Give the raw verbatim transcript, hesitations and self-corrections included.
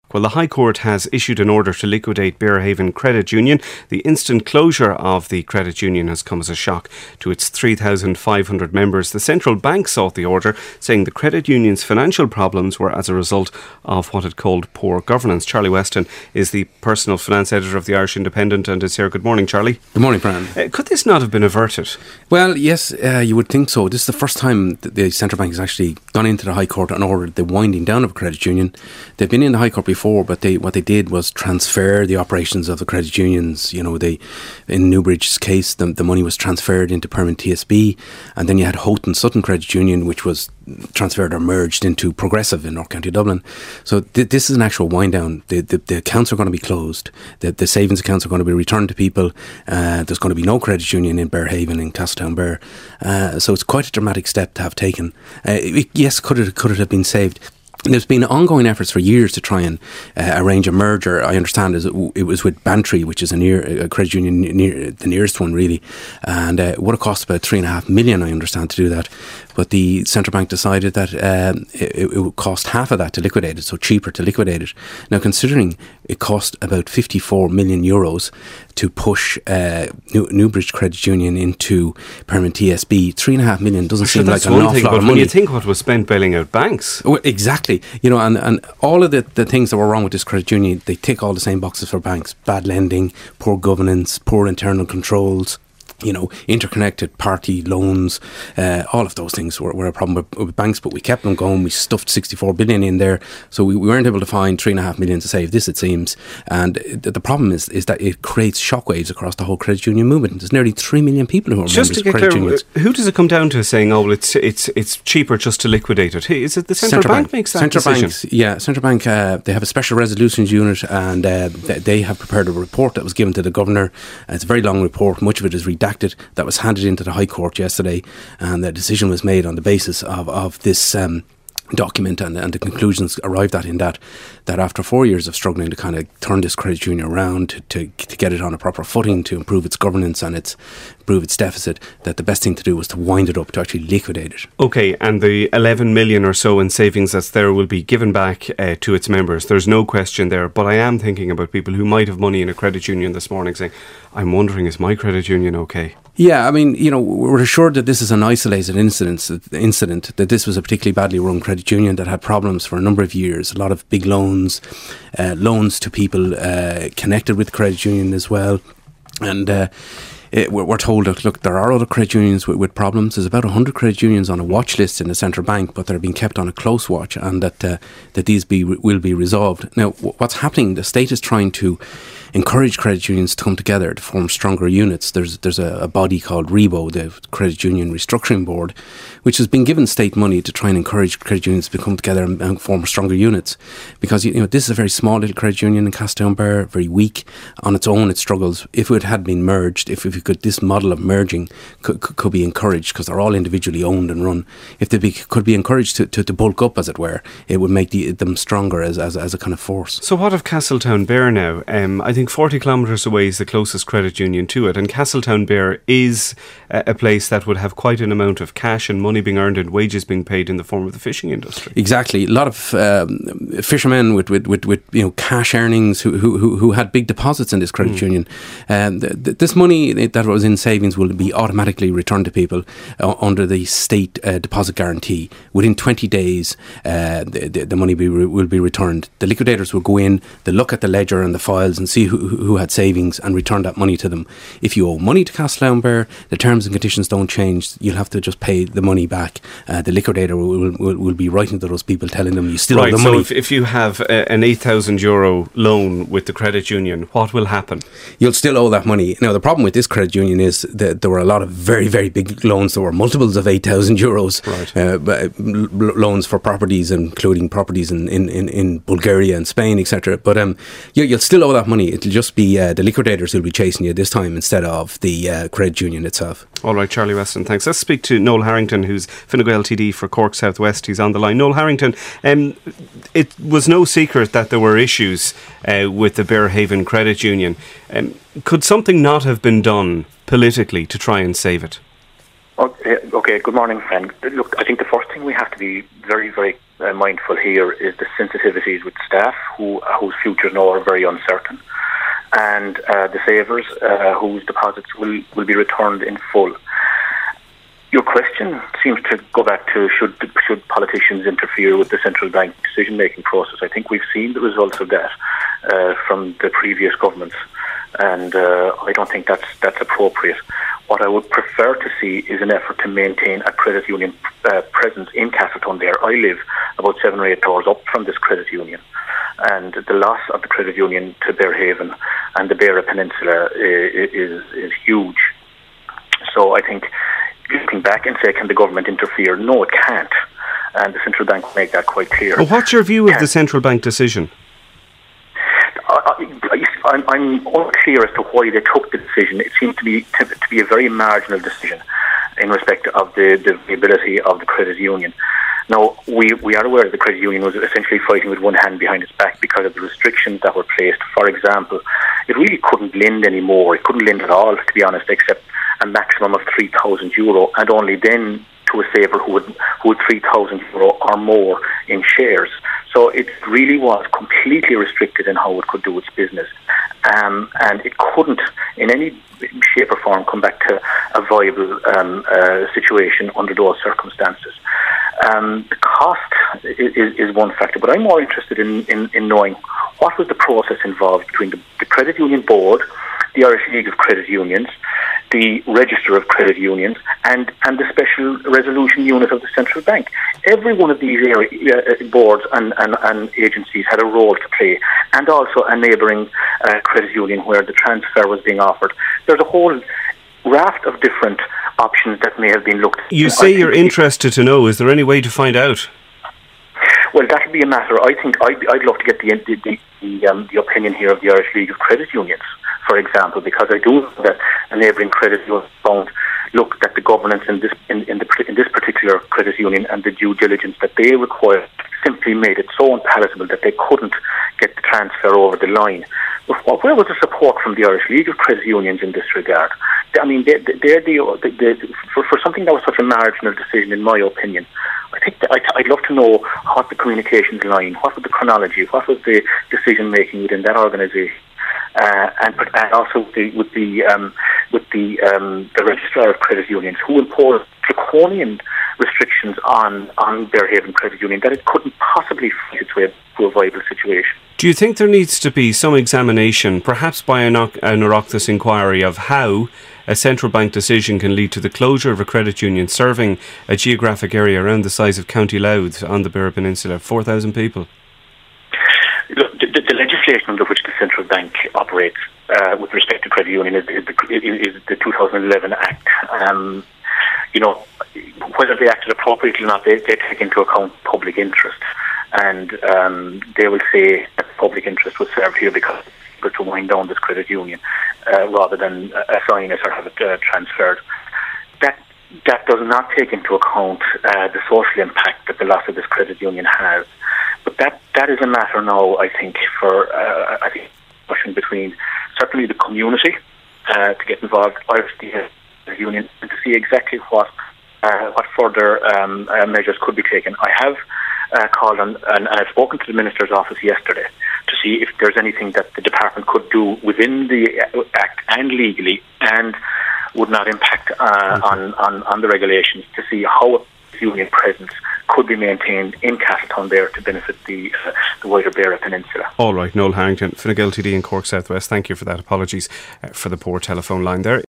Well, the High Court has issued an order to liquidate Bearhaven Credit Union. The instant closure of the credit union has come as a shock to its three thousand five hundred members. The central bank sought the order, saying the credit union's financial problems were as a result of what it called poor governance. Charlie Weston is the personal finance editor of the Irish Independent and is here. Good morning, Charlie. Good morning, Brian. Uh, could this not have been averted? Well, yes, uh, you would think so. This is the first time that the central bank has actually gone into the High Court and ordered the winding down of a credit union. They've been in the High Court before. Before, but they what they did was transfer the operations of the credit unions. You know, they in Newbridge's case, the, the money was transferred into Permanent T S B, and then you had Houghton Sutton Credit Union, which was transferred or merged into Progressive in North County Dublin. So th- this is an actual wind down. The, the, the accounts are going to be closed. The, the savings accounts are going to be returned to people. Uh, there's going to be no credit union in Bearhaven in Castletownbere. Uh, so it's quite a dramatic step to have taken. Uh, it, yes, could it could it have been saved? There's been ongoing efforts for years to try and uh, arrange a merger. I understand it was with Bantry, which is a near a credit union, near the nearest one, really, and uh, it would have cost about three and a half million. I understand, to do that, but the central bank decided that um, it, it would cost half of that to liquidate it, so cheaper to liquidate it. Now, considering it cost about fifty-four million euros to push uh, New, Newbridge Credit Union into Permanent T S B, three and a half million doesn't sure, seem like an awful thing, lot but of when money. you think what was spent bailing out banks, well, exactly. You know, and, and all of the, the things that were wrong with this credit union, they tick all the same boxes for banks. Bad lending, poor governance, poor internal controls, you know, interconnected party loans, uh, all of those things were, were a problem with, with banks, but we kept them going. We stuffed sixty-four billion in there, so we, we weren't able to find three and a half million to save this, it seems. And the, the problem is is that it creates shockwaves across the whole credit union movement. There's nearly three million people who are just members to get of credit clear, unions. Who does it come down to saying, oh, well, it's it's it's cheaper just to liquidate it? Hey, is it the central, central bank, bank makes that central decision? Banks, yeah, central bank. Uh, they have a special resolutions unit, and uh, they have prepared a report that was given to the governor. Uh, it's a very long report. Much of it is redacted. That was handed into the High Court yesterday, and the decision was made on the basis of, of this um, document, and, and the conclusions arrived at in that that after four years of struggling to kind of turn this credit union around, to, to, to get it on a proper footing, to improve its governance and its improve its deficit, that the best thing to do was to wind it up, to actually liquidate it. Okay, and the eleven million or so in savings that's there will be given back uh, to its members. There's no question there, but I am thinking about people who might have money in a credit union this morning saying, I'm wondering, is my credit union okay? Yeah, I mean, you know, we're assured that this is an isolated incident, incident, that this was a particularly badly run credit union that had problems for a number of years, a lot of big loans, uh, loans to people uh, connected with the credit union as well. And uh, it, we're told that, look, there are other credit unions with, with problems. There's about one hundred credit unions on a watch list in the central bank, but they're being kept on a close watch, and that uh, that these be will be resolved. Now, what's happening, the state is trying to encourage credit unions to come together to form stronger units. There's there's a, a body called REBO, the Credit Union Restructuring Board, which has been given state money to try and encourage credit unions to come together and, and form stronger units. Because, you know, this is a very small little credit union in Castletownbere, very weak on its own. It struggles. If it had been merged, if, if it could, this model of merging could, could, could be encouraged, because they're all individually owned and run. If they be, could be encouraged to, to, to bulk up, as it were, it would make the, them stronger as, as as a kind of force. So what of Castletownbere now? Um, I think forty kilometres away is the closest credit union to it, and Castletownbere is a, a place that would have quite an amount of cash and money being earned and wages being paid in the form of the fishing industry. Exactly. A lot of um, fishermen with, with, with, with you know cash earnings who who, who had big deposits in this credit mm. union. Um, th- th- this money that was in savings will be automatically returned to people uh, under the state uh, deposit guarantee. Within twenty days, uh, the, the, the money be re- will be returned. The liquidators will go in, they'll look at the ledger and the files and see who, who had savings and return that money to them. If you owe money to Castletownbere, the terms and conditions don't change. You'll have to just pay the money back. Uh, the liquidator will, will will be writing to those people telling them you still right, owe the so money. If, if you have a, an eight thousand euro loan with the credit union, what will happen? You'll still owe that money. Now, the problem with this credit union is that there were a lot of very, very big loans. There were multiples of eight thousand euros right. uh, l- loans for properties, including properties in, in, in, in Bulgaria and Spain, et cetera. But um, you, you'll still owe that money. It'll just be uh, the liquidators who'll be chasing you this time instead of the uh, credit union itself. All right, Charlie Weston, thanks. Let's speak to Noel Harrington, who's Fine Gael T D for Cork South West. He's on the line. Noel Harrington, um, it was no secret that there were issues uh, with the Bearhaven Credit Union. Um, could something not have been done politically to try and save it? Okay, okay, good morning, friend. Look, I think the first thing we have to be very, very uh, mindful here is the sensitivities with staff who whose futures now are very uncertain, and uh, the savers uh, whose deposits will, will be returned in full. Your question seems to go back to should should politicians interfere with the central bank decision-making process. I think we've seen the results of that uh, from the previous governments, and uh, I don't think that's that's appropriate. What I would prefer to see is an effort to maintain a credit union uh, presence in Castleton. There, I live about seven or eight doors up from this credit union, and the loss of the credit union to Bearhaven and the Beara Peninsula is is, is huge. So I think, looking back and say, can the government interfere? No, it can't. And the central bank will make that quite clear. Well, what's your view of the central bank decision? I, I, I'm, I'm unclear as to why they took the decision. It seems to be to, to be a very marginal decision in respect of the, the viability of the credit union. Now, we, we are aware that the credit union was essentially fighting with one hand behind its back because of the restrictions that were placed. For example, it really couldn't lend anymore. It couldn't lend at all, to be honest, except a maximum of three thousand euro, and only then to a saver who would who had three thousand euro or more in shares. So it really was completely restricted in how it could do its business, um, and it couldn't in any shape or form come back to a viable um, uh, situation under those circumstances. Um, the cost is, is, is one factor, but I'm more interested in, in, in knowing what was the process involved between the, the Credit Union Board, the Irish League of Credit Unions, the Register of Credit Unions, and, and the Special Resolution Unit of the Central Bank. Every one of these area, uh, boards and, and, and agencies had a role to play, and also a neighbouring uh, credit union where the transfer was being offered. There's a whole raft of different options that may have been looked at. You say you're interested to know. Is there any way to find out? Well, that would be a matter. I think I'd, I'd love to get the the, the, the, um, the opinion here of the Irish League of Credit Unions, for example, because I do know that a neighbouring credit union found looked at the governance in this in, in, the, in this particular credit union and the due diligence that they required simply made it so unpalatable that they couldn't get the transfer over the line. But where was the support from the Irish League of Credit Unions in this regard? I mean, they're, they're the, the, the for, for something that was such a marginal decision, in my opinion. I think that I'd love to know what the communications line, what was the chronology, what was the decision making within that organisation, uh, and, and also with the with the, um, with the, um, the registrar of credit unions, who imposed draconian restrictions on on Bearhaven Credit Union that it couldn't possibly find its way to a viable situation. Do you think there needs to be some examination, perhaps by an, an Oireachtas inquiry, of how a central bank decision can lead to the closure of a credit union serving a geographic area around the size of County Louth on the Beara Peninsula, four thousand people? Look, the, the, the legislation under which the central bank operates uh, with respect to credit union is, is, the, is the two thousand eleven Act. Um, you know, whether they acted appropriately or not, they, they take into account public interest. And um, they will say that public interest was served here because we're to wind down this credit union uh, rather than assign it or have it uh, transferred. That that does not take into account uh, the social impact that the loss of this credit union has. But that that is a matter now, I think, for uh, I think discussion between certainly the community uh, to get involved, Irish Credit Union, and to see exactly what uh, what further um, uh, measures could be taken. I have. Uh, called on, and, and I've spoken to the Minister's office yesterday to see if there's anything that the department could do within the Act and legally and would not impact uh, on, on, on the regulations, to see how a union presence could be maintained in Castleton there to benefit the, uh, the wider Beara Peninsula. All right, Noel Harrington, Fine Gael T D in Cork Southwest, thank you for that. Apologies uh, for the poor telephone line there.